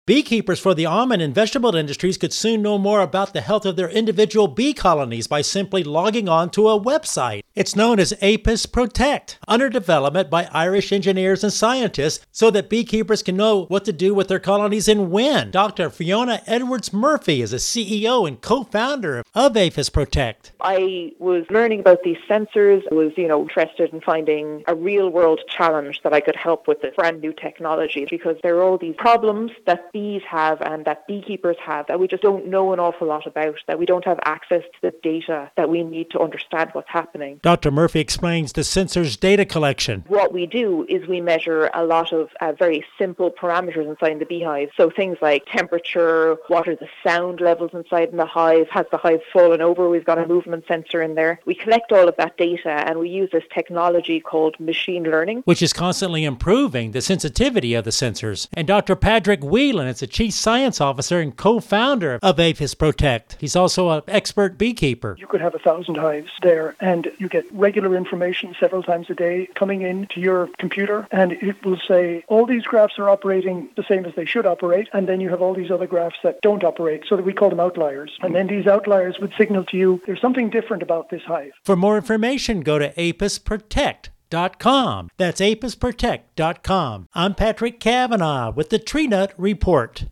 Beekeepers for the almond and vegetable industries could soon know more about the health of their individual bee colonies by simply logging on to a website. It's known as Apis Protect, under development by Irish engineers and scientists so that beekeepers can know what to do with their colonies and when. Dr. Fiona Edwards-Murphy is a CEO and co-founder of Apis Protect. I was learning about these sensors. I was, interested in finding a real-world challenge that I could help with this brand new technology, because there are all these problems that bees have and that beekeepers have that we just don't know an awful lot about, that we don't have access to the data that we need to understand what's happening. Dr. Murphy explains the sensor's data collection. What we do is we measure a lot of very simple parameters inside the beehive. So things like temperature, what are the sound levels inside in the hive, has the hive fallen over, we've got a movement sensor in there. We collect all of that data and we use this technology called machine learning, which is constantly improving the sensitivity of the sensors. And Dr. Patrick Whelan is the Chief Science Officer and co-founder of Apis Protect. He's also an expert beekeeper. You could have 1,000 hives there and you get regular information several times a day coming in to your computer, and it will say all these graphs are operating the same as they should operate, and then you have all these other graphs that don't operate, so that we call them outliers. And then these outliers would signal to you there's something different about this hive. For more information, go to apisprotect.com. That's apisprotect.com. I'm Patrick Cavanaugh with the Tree Nut Report.